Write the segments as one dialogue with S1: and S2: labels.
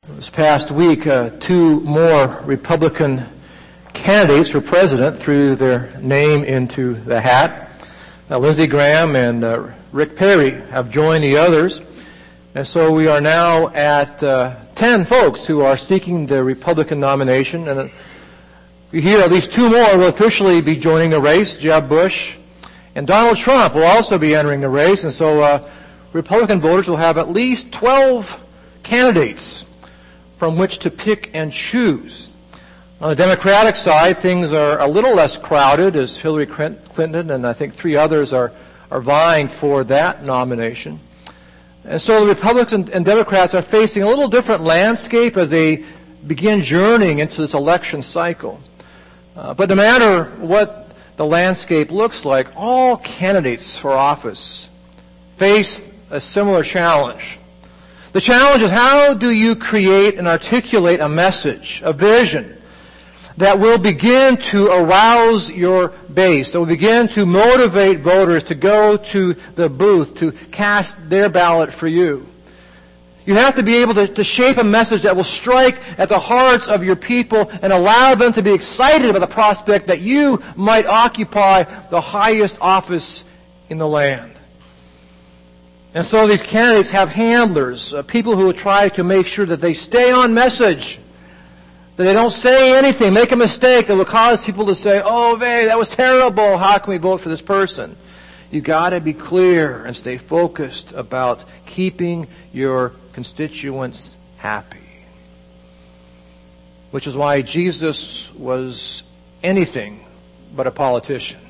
S1: This past week, two more Republican candidates for president threw their name into the hat. Lindsey Graham and Rick Perry have joined the others. And so we are now at 10 folks who are seeking the Republican nomination. And we hear at least two more will officially be joining the race, Jeb Bush. And Donald Trump will also be entering the race. And so Republican voters will have at least 12 candidates from which to pick and choose. On the Democratic side, things are a little less crowded as Hillary Clinton and I think three others are vying for that nomination. And so the Republicans and Democrats are facing a little different landscape as they begin journeying into this election cycle. But no matter what the landscape looks like, all candidates for office face a similar challenge. The challenge is, how do you create and articulate a message, a vision, that will begin to arouse your base, that will begin to motivate voters to go to the booth, to cast their ballot for you? You have to be able to shape a message that will strike at the hearts of your people and allow them to be excited about the prospect that you might occupy the highest office in the land. And so these candidates have handlers, people who will try to make sure that they stay on message, that they don't say anything, make a mistake that will cause people to say, "Oh, Vay, that was terrible. How can we vote for this person?" You got to be clear and stay focused about keeping your constituents happy. Which is why Jesus was anything but a politician.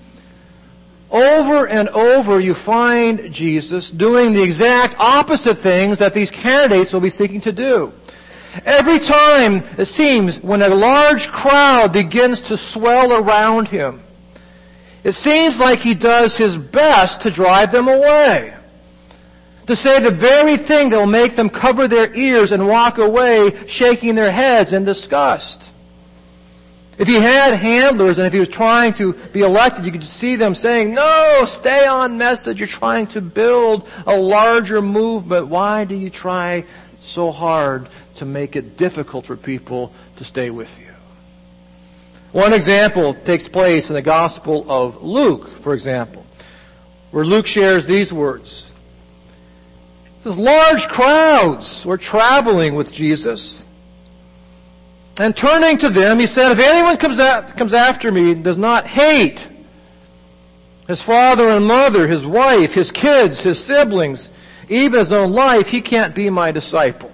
S1: Over and over you find Jesus doing the exact opposite things that these candidates will be seeking to do. Every time, it seems, when a large crowd begins to swell around him, it seems like he does his best to drive them away. To say the very thing that will make them cover their ears and walk away shaking their heads in disgust. If he had handlers and if he was trying to be elected, you could see them saying, "No, stay on message. You're trying to build a larger movement. Why do you try so hard to make it difficult for people to stay with you?" One example takes place in the Gospel of Luke, for example, where Luke shares these words. It says, large crowds were traveling with Jesus. And turning to them, he said, "If anyone comes after me and does not hate his father and mother, his wife, his kids, his siblings, even his own life, he can't be my disciple."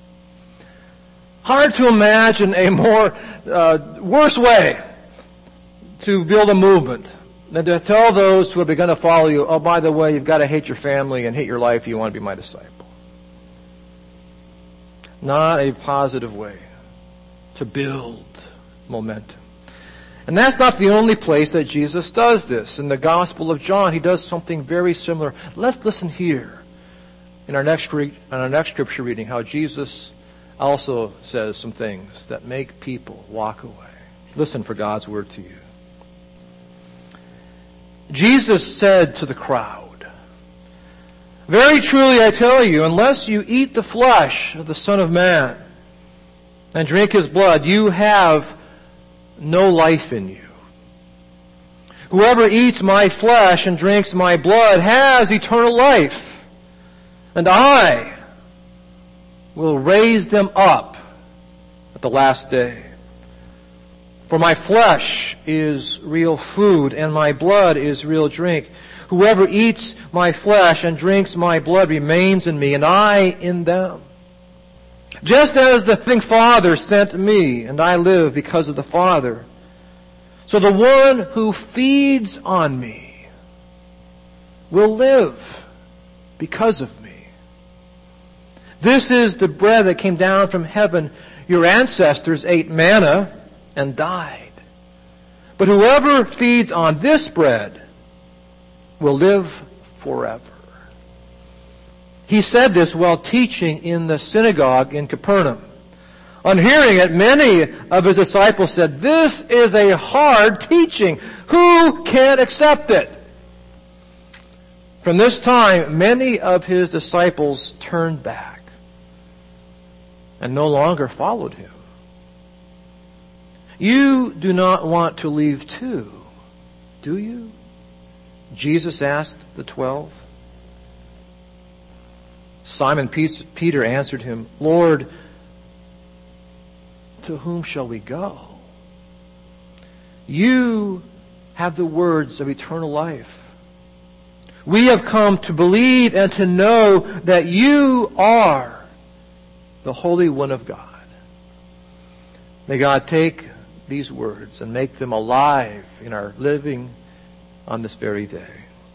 S1: Hard to imagine a more worse way to build a movement than to tell those who have begun to follow you, "Oh, by the way, you've got to hate your family and hate your life if you want to be my disciple." Not a positive way to build momentum. And that's not the only place that Jesus does this. In the Gospel of John, he does something very similar. Let's listen here in our next scripture reading how Jesus also says some things that make people walk away. Listen for God's word to you. Jesus said to the crowd, "Very truly I tell you, unless you eat the flesh of the Son of Man and drink his blood, you have no life in you. Whoever eats my flesh and drinks my blood has eternal life, and I will raise them up at the last day. For my flesh is real food, and my blood is real drink. Whoever eats my flesh and drinks my blood remains in me, and I in them. Just as the living Father sent me, and I live because of the Father, so the one who feeds on me will live because of me. This is the bread that came down from heaven. Your ancestors ate manna and died. But whoever feeds on this bread will live forever." He said this while teaching in the synagogue in Capernaum. On hearing it, many of his disciples said, "This is a hard teaching. Who can accept it?" From this time, many of his disciples turned back and no longer followed him. You do not want to leave too, do you? Jesus asked the 12. Simon Peter answered him, Lord, to whom shall we go? You have the words of eternal life. We have come to believe and to know that you are the Holy One of God. May God take these words and make them alive in our living on this very day.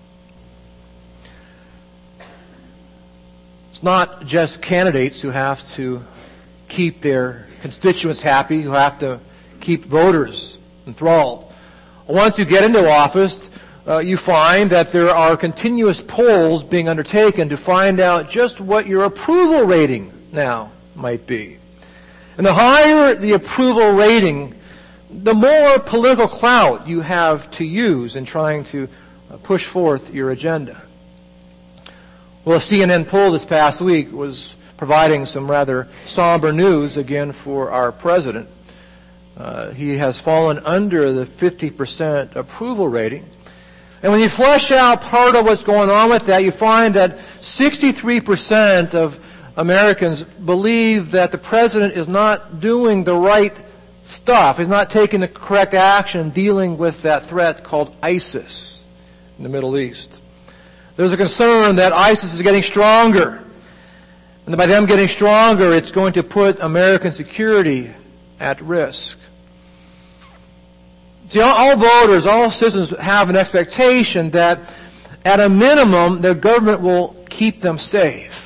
S1: It's not just candidates who have to keep their constituents happy, who have to keep voters enthralled. Once you get into office, you find that there are continuous polls being undertaken to find out just what your approval rating now might be. And the higher the approval rating, the more political clout you have to use in trying to push forth your agenda. Well, a CNN poll this past week was providing some rather somber news again for our president. He has fallen under the 50% approval rating. And when you flesh out part of what's going on with that, you find that 63% of Americans believe that the president is not doing the right stuff. He's not taking the correct action dealing with that threat called ISIS in the Middle East. There's a concern that ISIS is getting stronger. And by them getting stronger, it's going to put American security at risk. See, all voters, all citizens have an expectation that at a minimum, their government will keep them safe.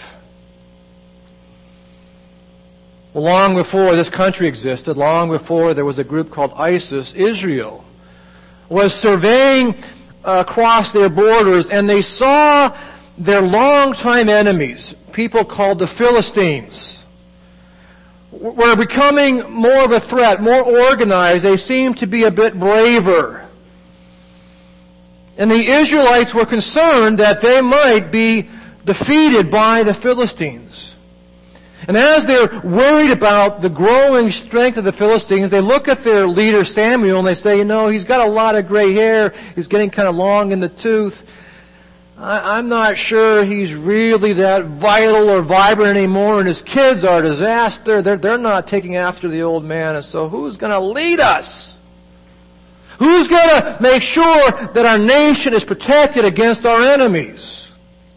S1: Well, long before this country existed, long before there was a group called ISIS, Israel was surveying across their borders, and they saw their longtime enemies, people called the Philistines, were becoming more of a threat, more organized. They seemed to be a bit braver. And the Israelites were concerned that they might be defeated by the Philistines. And as they're worried about the growing strength of the Philistines, they look at their leader Samuel and they say, he's got a lot of gray hair. He's getting kind of long in the tooth. I'm not sure he's really that vital or vibrant anymore, and his kids are a disaster. They're not taking after the old man, and so who's going to lead us? Who's going to make sure that our nation is protected against our enemies?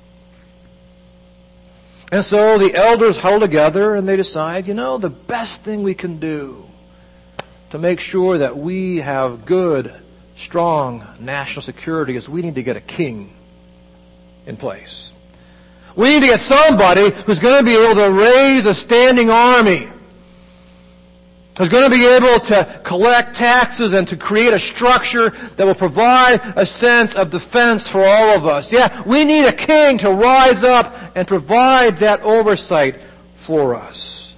S1: And so the elders huddle together and they decide, the best thing we can do to make sure that we have good, strong national security is we need to get a king in place. We need to get somebody who's going to be able to raise a standing army, who's going to be able to collect taxes and to create a structure that will provide a sense of defense for all of us. Yeah, we need a king to rise up and provide that oversight for us.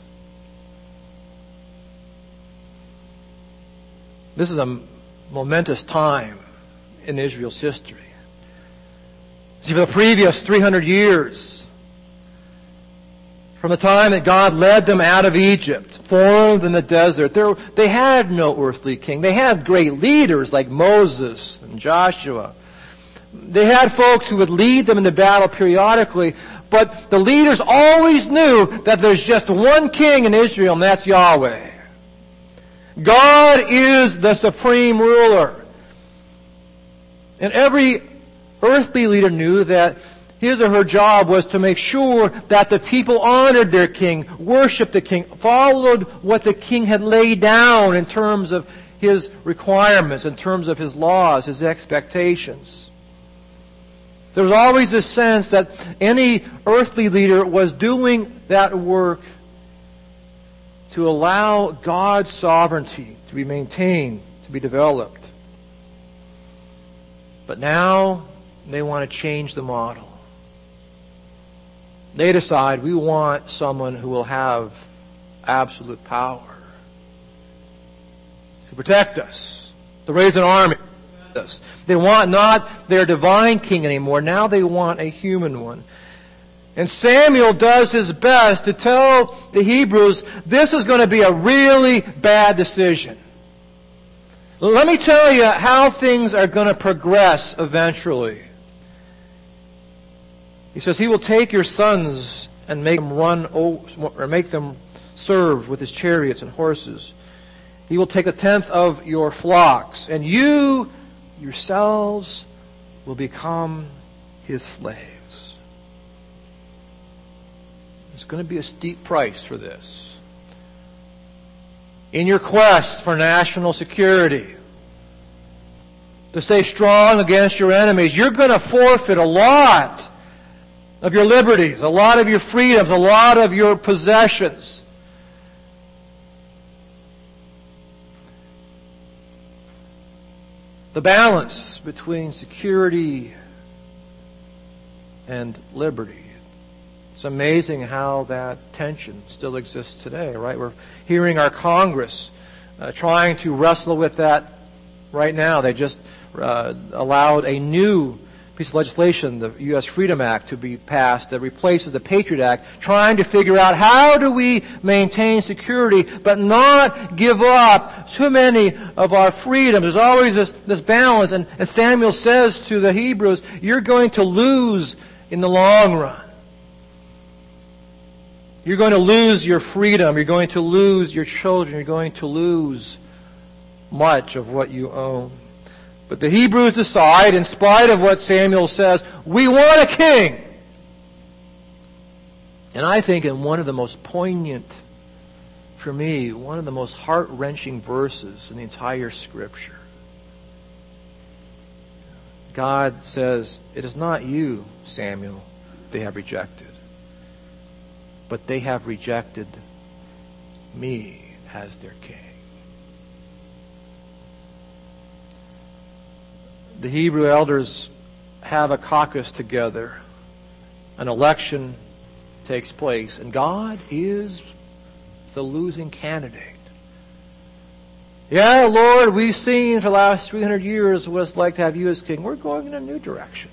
S1: This is a momentous time in Israel's history. See, for the previous 300 years, from the time that God led them out of Egypt, formed in the desert, they had no earthly king. They had great leaders like Moses and Joshua. They had folks who would lead them into battle periodically, but the leaders always knew that there's just one king in Israel, and that's Yahweh. God is the supreme ruler. And every earthly leader knew that his or her job was to make sure that the people honored their king, worshiped the king, followed what the king had laid down in terms of his requirements, in terms of his laws, his expectations. There was always a sense that any earthly leader was doing that work to allow God's sovereignty to be maintained, to be developed. But now they want to change the model. They decide we want someone who will have absolute power to protect us, to raise an army to defend us. They want not their divine king anymore. Now they want a human one. And Samuel does his best to tell the Hebrews this is going to be a really bad decision. Let me tell you how things are going to progress eventually. He says, he will take your sons and make them run, or make them serve with his chariots and horses. He will take a tenth of your flocks, and you yourselves will become his slaves. There's going to be a steep price for this. In your quest for national security, to stay strong against your enemies, you're going to forfeit a lot of your liberties, a lot of your freedoms, a lot of your possessions. The balance between security and liberty. It's amazing how that tension still exists today, right? We're hearing our Congress trying to wrestle with that right now. They just allowed a new piece of legislation, the U.S. Freedom Act, to be passed that replaces the Patriot Act, trying to figure out how do we maintain security but not give up too many of our freedoms. There's always this balance, and Samuel says to the Hebrews, you're going to lose in the long run. You're going to lose your freedom. You're going to lose your children. You're going to lose much of what you own. But the Hebrews decide, in spite of what Samuel says, we want a king. And I think in one of the most poignant, for me, one of the most heart-wrenching verses in the entire Scripture, God says, it is not you, Samuel, they have rejected, but they have rejected me as their king. The Hebrew elders have a caucus together. An election takes place, and God is the losing candidate. Yeah, Lord, we've seen for the last 300 years what it's like to have you as king. We're going in a new direction.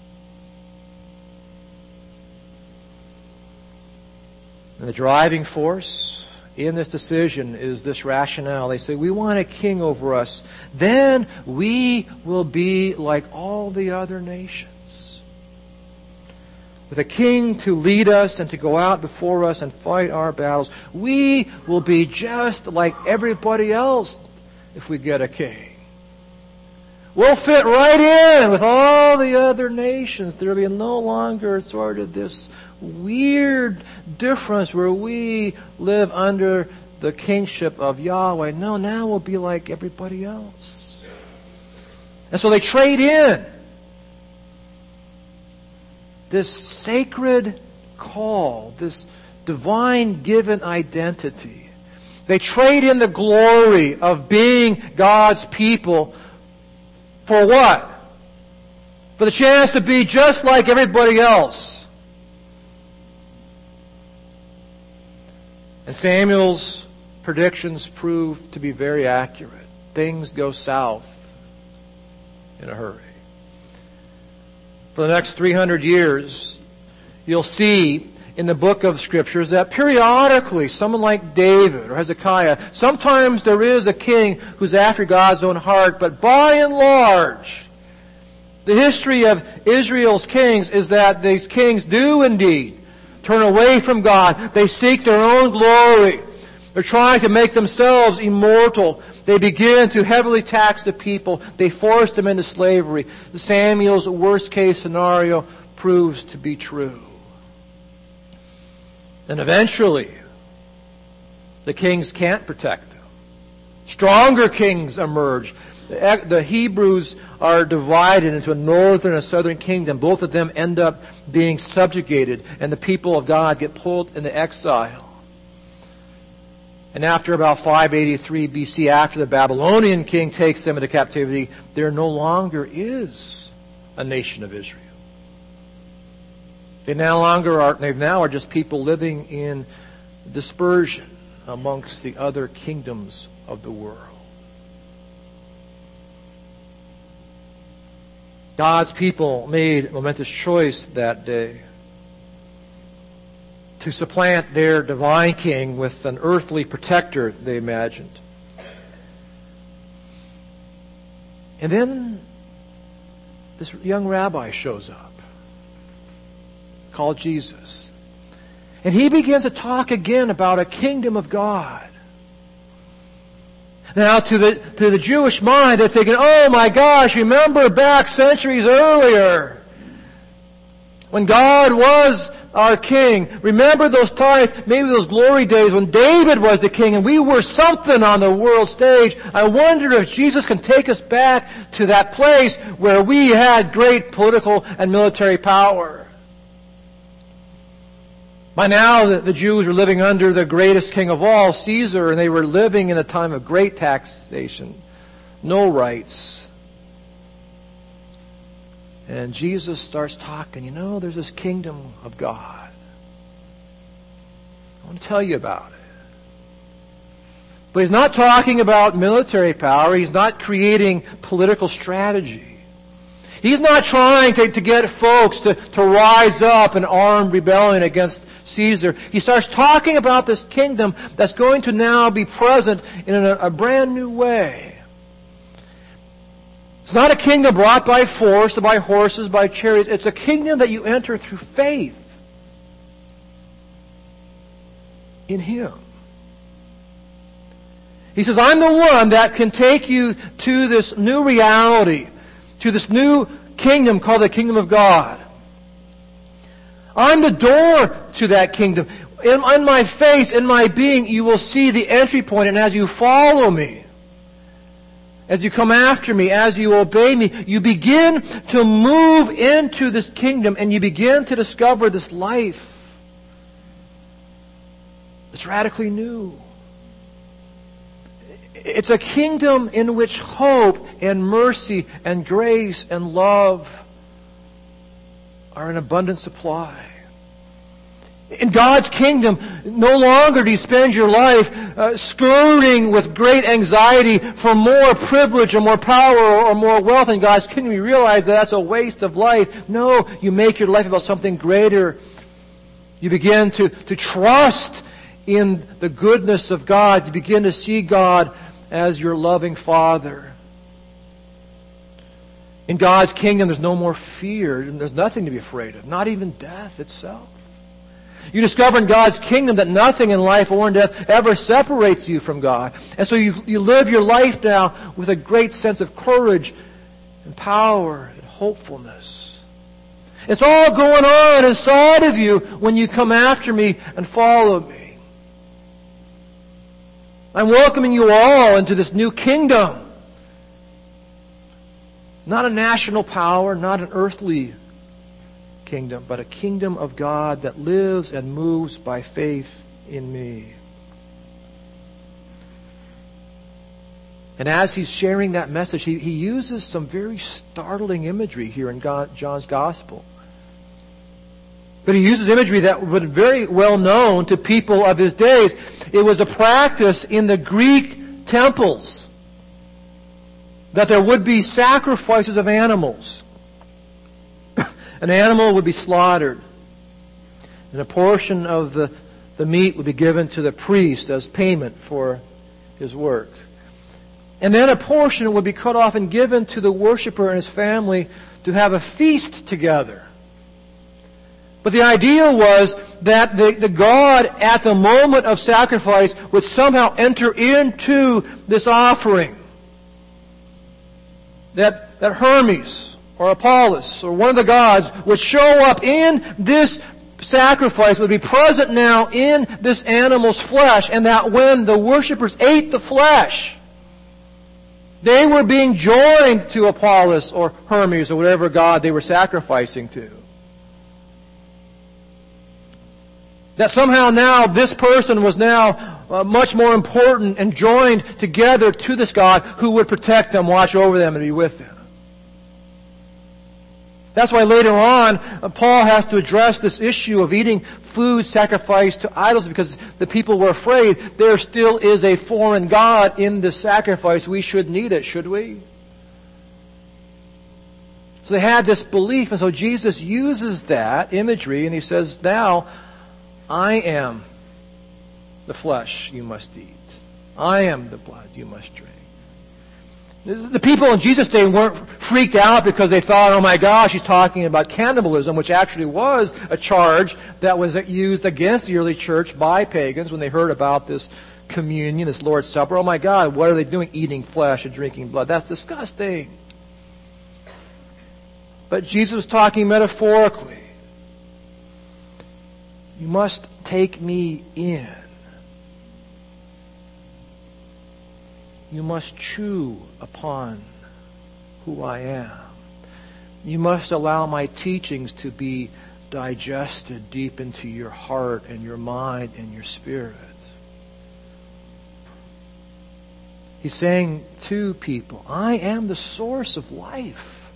S1: And the driving force in this decision is this rationale. They say, we want a king over us. Then we will be like all the other nations. With a king to lead us and to go out before us and fight our battles, we will be just like everybody else if we get a king. We'll fit right in with all the other nations. There will be no longer sort of this weird difference where we live under the kingship of Yahweh. No, now we'll be like everybody else. And so they trade in this sacred call, this divine given identity. They trade in the glory of being God's people for what? For the chance to be just like everybody else. And Samuel's predictions prove to be very accurate. Things go south in a hurry. For the next 300 years, you'll see in the book of Scriptures that periodically someone like David or Hezekiah, sometimes there is a king who's after God's own heart, but by and large, the history of Israel's kings is that these kings do indeed turn away from God. They seek their own glory. They're trying to make themselves immortal. They begin to heavily tax the people. They force them into slavery. Samuel's worst case scenario proves to be true. And eventually, the kings can't protect them. Stronger kings emerge. The Hebrews are divided into a northern and a southern kingdom. Both of them end up being subjugated, and the people of God get pulled into exile. And after about 583 BC, after the Babylonian king takes them into captivity, there no longer is a nation of Israel. They now are just people living in dispersion amongst the other kingdoms of the world. God's people made a momentous choice that day. to supplant their divine king with an earthly protector, they imagined. And then this young rabbi shows up, called Jesus. And he begins to talk again about a kingdom of God. Now, to the Jewish mind, they're thinking, oh my gosh, remember back centuries earlier when God was our king. Remember those times, maybe those glory days when David was the king and we were something on the world stage. I wonder if Jesus can take us back to that place where we had great political and military power. By now, the Jews were living under the greatest king of all, Caesar, and they were living in a time of great taxation, no rights. And Jesus starts talking, there's this kingdom of God. I want to tell you about it. But he's not talking about military power. He's not creating political strategy. He's not trying to get folks to rise up in armed rebellion against Caesar. He starts talking about this kingdom that's going to now be present in a brand new way. It's not a kingdom brought by force, or by horses, by chariots. It's a kingdom that you enter through faith in Him. He says, I'm the one that can take you to this new reality, to this new kingdom called the kingdom of God. I'm the door to that kingdom. In my face, in my being, you will see the entry point, and as you follow me, as you come after me, as you obey me, you begin to move into this kingdom and you begin to discover this life that's radically new. It's a kingdom in which hope and mercy and grace and love are in abundant supply. In God's kingdom, no longer do you spend your life scurrying with great anxiety for more privilege or more power or more wealth. In God's kingdom, you realize that that's a waste of life. No, you make your life about something greater. You begin to trust in the goodness of God. You begin to see God as your loving Father. In God's kingdom, there's no more fear. There's nothing to be afraid of, not even death itself. You discover in God's kingdom that nothing in life or in death ever separates you from God. And so you live your life now with a great sense of courage and power and hopefulness. It's all going on inside of you when you come after me and follow me. I'm welcoming you all into this new kingdom. Not a national power, not an earthly kingdom, but a kingdom of God that lives and moves by faith in me. And as he's sharing that message, he uses some very startling imagery here in John's Gospel. But he uses imagery that was very well known to people of his days. It was a practice in the Greek temples that there would be sacrifices of animals. An animal would be slaughtered, and a portion of the meat would be given to the priest as payment for his work. And then a portion would be cut off and given to the worshiper and his family to have a feast together. But the idea was that the God at the moment of sacrifice would somehow enter into this offering. That Hermes or Apollos, or one of the gods, would show up in this sacrifice, would be present now in this animal's flesh, and that when the worshipers ate the flesh, they were being joined to Apollos or Hermes or whatever god they were sacrificing to. That somehow now this person was now much more important and joined together to this God who would protect them, watch over them, and be with them. That's why later on, Paul has to address this issue of eating food sacrificed to idols, because the people were afraid there still is a foreign god in this sacrifice. We shouldn't eat it, should we? So they had this belief, and so Jesus uses that imagery, and he says, now, I am the flesh you must eat. I am the blood you must drink. The people in Jesus' day weren't freaked out because they thought, oh my gosh, he's talking about cannibalism, which actually was a charge that was used against the early church by pagans when they heard about this communion, this Lord's Supper. Oh my God, what are they doing eating flesh and drinking blood? That's disgusting. But Jesus was talking metaphorically. You must take me in. You must chew upon who I am. You must allow my teachings to be digested deep into your heart and your mind and your spirit. He's saying to people, I am the source of life.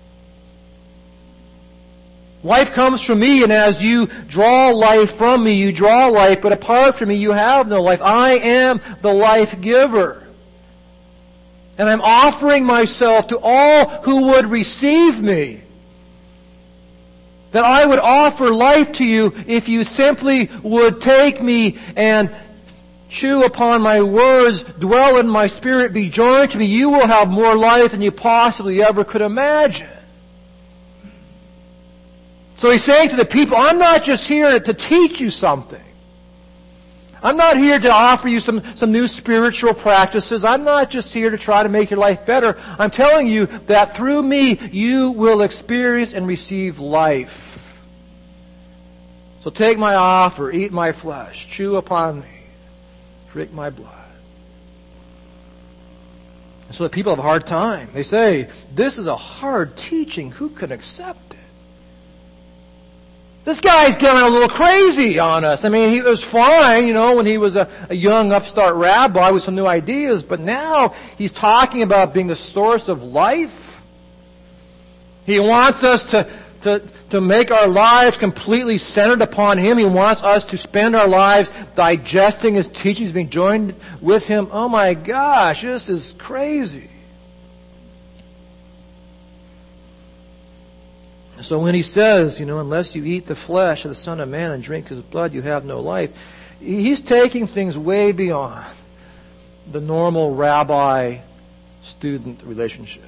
S1: Life comes from me, and as you draw life from me, you draw life, but apart from me, you have no life. I am the life giver. And I'm offering myself to all who would receive me. That I would offer life to you if you simply would take me and chew upon my words, dwell in my spirit, be joined to me. You will have more life than you possibly ever could imagine. So he's saying to the people, I'm not just here to teach you something. I'm not here to offer you some new spiritual practices. I'm not just here to try to make your life better. I'm telling you that through me, you will experience and receive life. So take my offer, eat my flesh, chew upon me, drink my blood. And so the people have a hard time. They say, this is a hard teaching. Who can accept it? This guy's getting a little crazy on us. I mean, he was fine, when he was a young upstart rabbi with some new ideas, but now he's talking about being the source of life. He wants us to make our lives completely centered upon him. He wants us to spend our lives digesting his teachings, being joined with him. Oh my gosh, this is crazy. So when he says, unless you eat the flesh of the Son of Man and drink his blood, you have no life, he's taking things way beyond the normal rabbi-student relationship.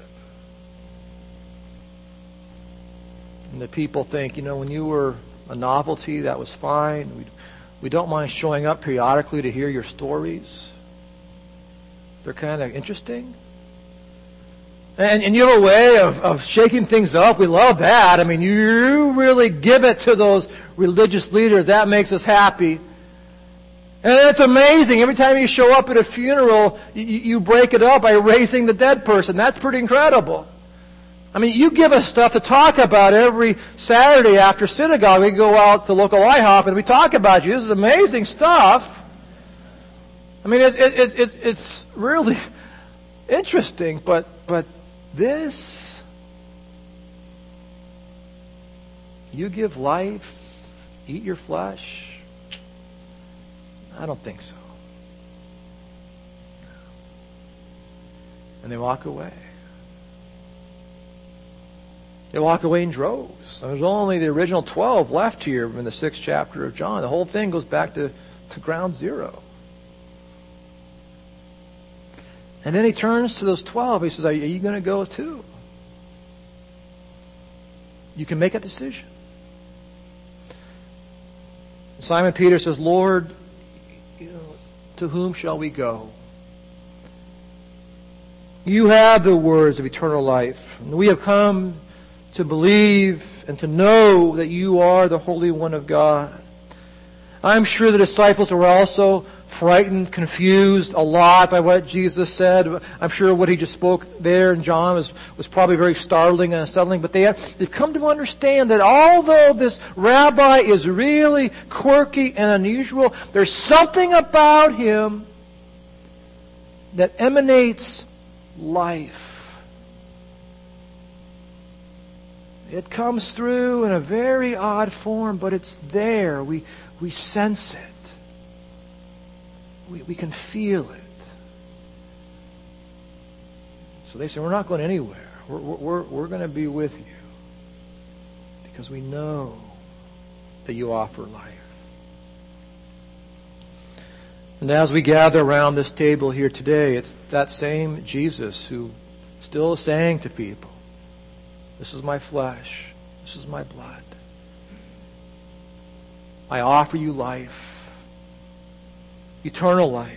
S1: And the people think, when you were a novelty, that was fine. We don't mind showing up periodically to hear your stories. They're kind of interesting. And you have a way of shaking things up. We love that. I mean, you really give it to those religious leaders. That makes us happy. And it's amazing. Every time you show up at a funeral, you break it up by raising the dead person. That's pretty incredible. I mean, you give us stuff to talk about every Saturday after synagogue. We go out to local IHOP and we talk about you. This is amazing stuff. I mean, it's really interesting, but this, you give life, eat your flesh? I don't think so. And they walk away. They walk away in droves. There's only the original 12 left here in the 6th chapter of John. The whole thing goes back to ground zero. And then he turns to those 12. He says, are you going to go too? You can make a decision. Simon Peter says, Lord, to whom shall we go? You have the words of eternal life. And we have come to believe and to know that you are the Holy One of God. I'm sure the disciples were also frightened, confused a lot by what Jesus said. I'm sure what he just spoke there in John was probably very startling and unsettling. But they've come to understand that although this rabbi is really quirky and unusual, there's something about him that emanates life. It comes through in a very odd form, but it's there. We sense it. We can feel it. So they say, we're not going anywhere. We're going to be with you because we know that you offer life. And as we gather around this table here today, it's that same Jesus who still is saying to people, this is my flesh, this is my blood. I offer you life, eternal life.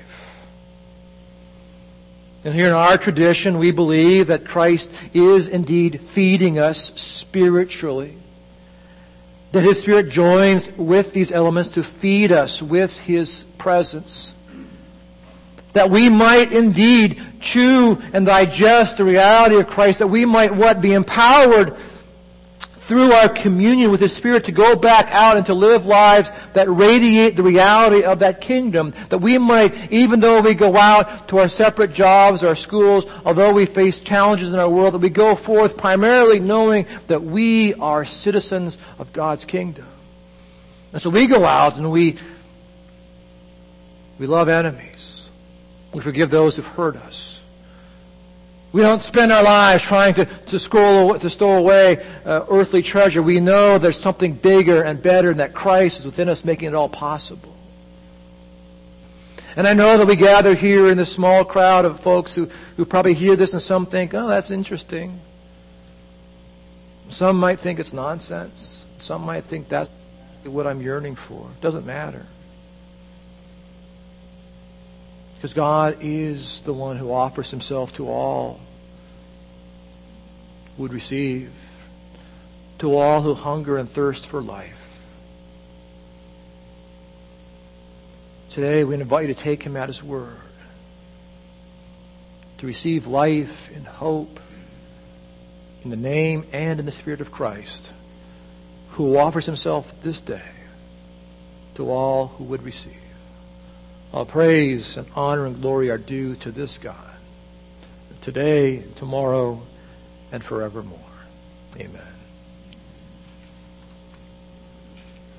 S1: And here in our tradition, we believe that Christ is indeed feeding us spiritually. That His Spirit joins with these elements to feed us with His presence. That we might indeed chew and digest the reality of Christ. That we might be empowered through our communion with His Spirit to go back out and to live lives that radiate the reality of that kingdom. That we might, even though we go out to our separate jobs, our schools, although we face challenges in our world, that we go forth primarily knowing that we are citizens of God's kingdom. And so we go out and we love enemies. We forgive those who've hurt us. We don't spend our lives trying to store away earthly treasure. We know there's something bigger and better, and that Christ is within us, making it all possible. And I know that we gather here in this small crowd of folks who probably hear this, and some think, oh, that's interesting. Some might think it's nonsense. Some might think that's what I'm yearning for. It doesn't matter. Because God is the one who offers Himself to all who would receive, to all who hunger and thirst for life. Today we invite you to take Him at His word, to receive life and hope in the name and in the Spirit of Christ, who offers Himself this day to all who would receive. All praise and honor and glory are due to this God, today, tomorrow, and forevermore. Amen.